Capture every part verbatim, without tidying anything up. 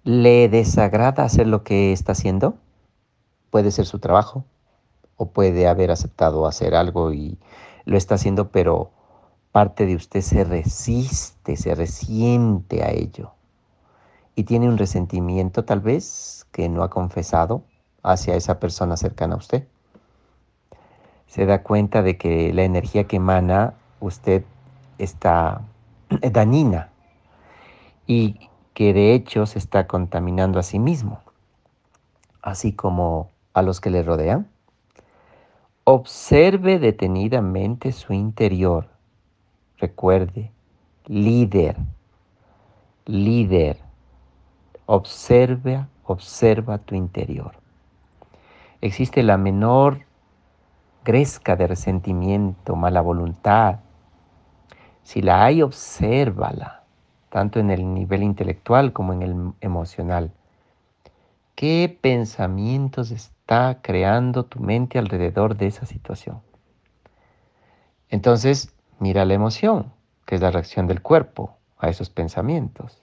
¿Le desagrada hacer lo que está haciendo? Puede ser su trabajo o puede haber aceptado hacer algo y lo está haciendo, pero parte de usted se resiste, se resiente a ello y tiene un resentimiento tal vez que no ha confesado hacia esa persona cercana a usted. Se da cuenta de que la energía que emana usted está dañina y que de hecho se está contaminando a sí mismo, así como a los que le rodean. Observe detenidamente su interior. Recuerde, líder, líder, observa, observa tu interior. Existe la menor gresca de resentimiento, mala voluntad. Si la hay, obsérvala, tanto en el nivel intelectual como en el emocional. ¿Qué pensamientos está creando tu mente alrededor de esa situación? Entonces, mira la emoción, que es la reacción del cuerpo a esos pensamientos.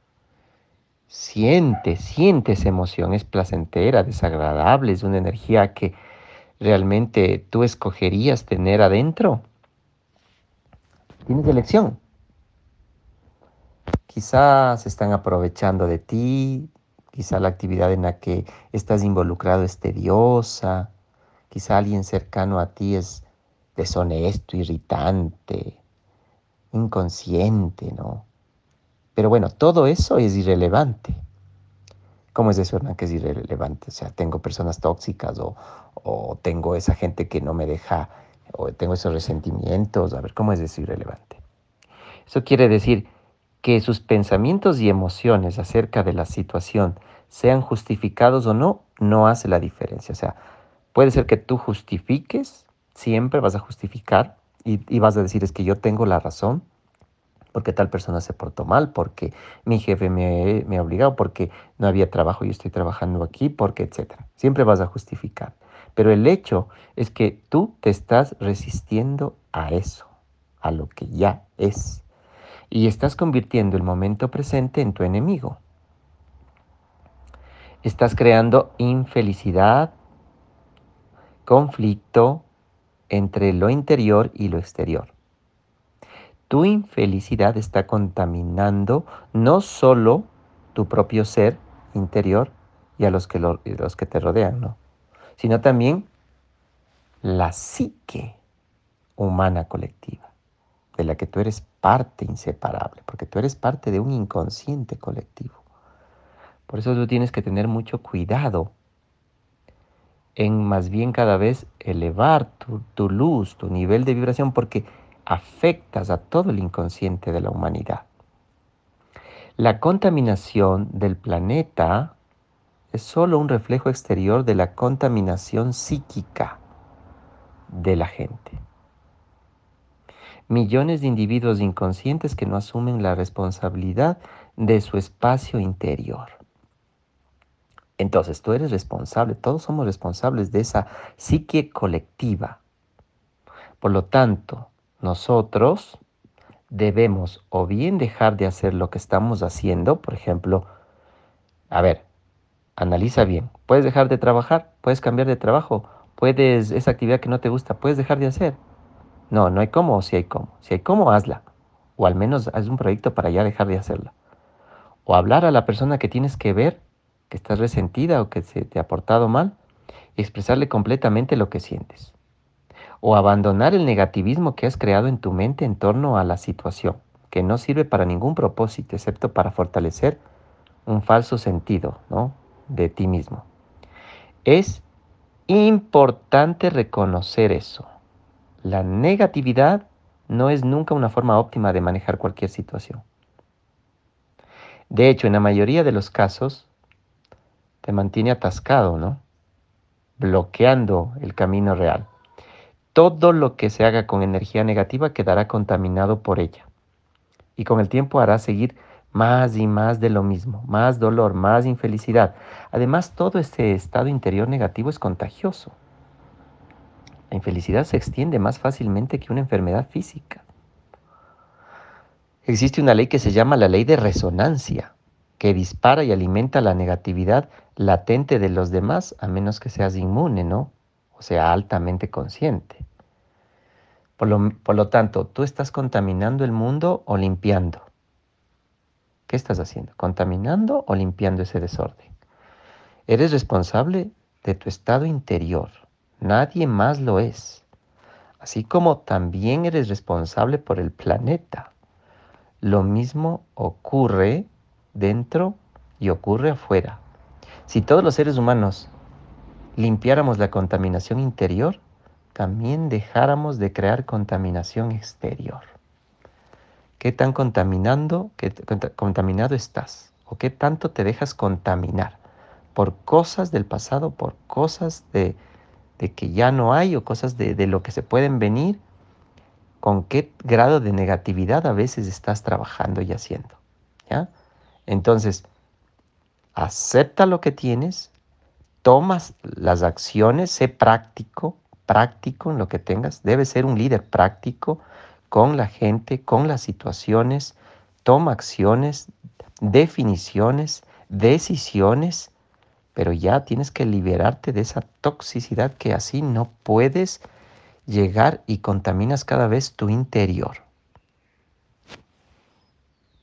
Siente, siente esa emoción, es placentera, desagradable, es una energía que realmente tú escogerías tener adentro. Tienes elección. Quizás se están aprovechando de ti, quizá la actividad en la que estás involucrado es tediosa, quizá alguien cercano a ti es deshonesto, irritante, inconsciente, ¿no? Pero bueno, todo eso es irrelevante. ¿Cómo es eso, Hernán, que es irrelevante? O sea, tengo personas tóxicas o, o tengo esa gente que no me deja, o tengo esos resentimientos. A ver, ¿cómo es eso irrelevante? Eso quiere decir que sus pensamientos y emociones acerca de la situación sean justificados o no, no hace la diferencia. O sea, puede ser que tú justifiques, siempre vas a justificar y, y vas a decir es que yo tengo la razón porque tal persona se portó mal, porque mi jefe me, me ha obligado, porque no había trabajo y yo estoy trabajando aquí, porque etcétera. Siempre vas a justificar. Pero el hecho es que tú te estás resistiendo a eso, a lo que ya es. Y estás convirtiendo el momento presente en tu enemigo. Estás creando infelicidad, conflicto entre lo interior y lo exterior. Tu infelicidad está contaminando no solo tu propio ser interior y a los que, lo- y los que te rodean, ¿no? Sino también la psique humana colectiva, de la que tú eres parte inseparable, porque tú eres parte de un inconsciente colectivo. Por eso tú tienes que tener mucho cuidado en más bien cada vez elevar tu, tu luz, tu nivel de vibración, porque afectas a todo el inconsciente de la humanidad. La contaminación del planeta es solo un reflejo exterior de la contaminación psíquica de la gente. Millones de individuos inconscientes que no asumen la responsabilidad de su espacio interior. Entonces tú eres responsable, todos somos responsables de esa psique colectiva. Por lo tanto, nosotros debemos o bien dejar de hacer lo que estamos haciendo, por ejemplo, a ver, analiza bien. Puedes dejar de trabajar, puedes cambiar de trabajo, puedes, esa actividad que no te gusta, puedes dejar de hacer. No, no hay cómo o sí hay cómo. Si hay cómo, hazla. O al menos haz un proyecto para ya dejar de hacerla. O hablar a la persona que tienes que ver, que estás resentida o que se te ha portado mal, y expresarle completamente lo que sientes. O abandonar el negativismo que has creado en tu mente en torno a la situación, que no sirve para ningún propósito excepto para fortalecer un falso sentido, ¿no?, de ti mismo. Es importante reconocer eso. La negatividad no es nunca una forma óptima de manejar cualquier situación. De hecho, en la mayoría de los casos, te mantiene atascado, ¿no? Bloqueando el camino real. Todo lo que se haga con energía negativa quedará contaminado por ella. Y con el tiempo hará seguir más y más de lo mismo, más dolor, más infelicidad. Además, todo este estado interior negativo es contagioso. La infelicidad se extiende más fácilmente que una enfermedad física. Existe una ley que se llama la ley de resonancia. que dispara y alimenta la negatividad latente de los demás, a menos que seas inmune, ¿no? O sea, altamente consciente. Por lo, por lo tanto, ¿tú estás contaminando el mundo o limpiando? ¿Qué estás haciendo? ¿Contaminando o limpiando ese desorden? Eres responsable de tu estado interior. Nadie más lo es. Así como también eres responsable por el planeta. Lo mismo ocurre dentro y ocurre afuera. Si todos los seres humanos limpiáramos la contaminación interior, también dejáramos de crear contaminación exterior. ¿Qué tan contaminando, qué contaminado estás? ¿O qué tanto te dejas contaminar por cosas del pasado, por cosas de, de que ya no hay o cosas de, de lo que se pueden venir? ¿Con qué grado de negatividad a veces estás trabajando y haciendo? ¿Ya? Entonces, acepta lo que tienes, tomas las acciones, sé práctico, práctico en lo que tengas. Debes ser un líder práctico con la gente, con las situaciones. Toma acciones, definiciones, decisiones, pero ya tienes que liberarte de esa toxicidad que así no puedes llegar y contaminas cada vez tu interior.